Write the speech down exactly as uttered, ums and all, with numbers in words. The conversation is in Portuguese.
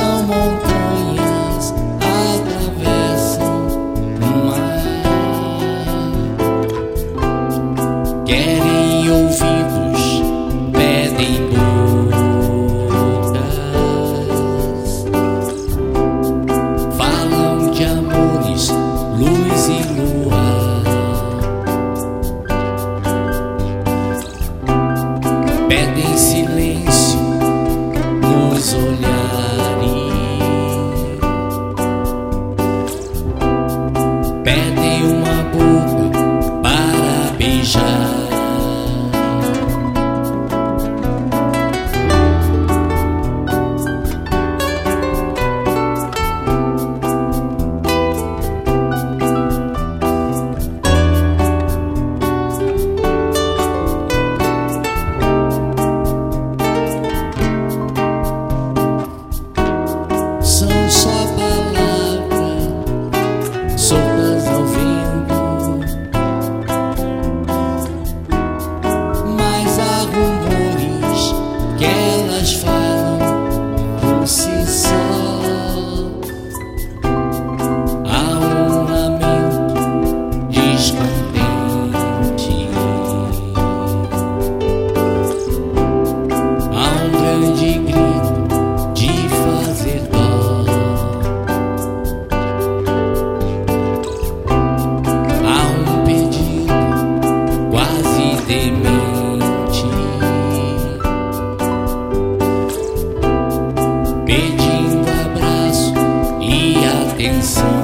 São montanhas, atravessam o mar. Querem ouvidos, pedem bocas. Falam de amores, luz e lua. Pedem silêncio nos olhares. Pedem uma boca para beijar. São só palavras soltas ao vento, mas há rumores que elas falam por si só. Há um lamento descontente, há um grande grito de fazer dó. Demente, pedindo abraço e atenção.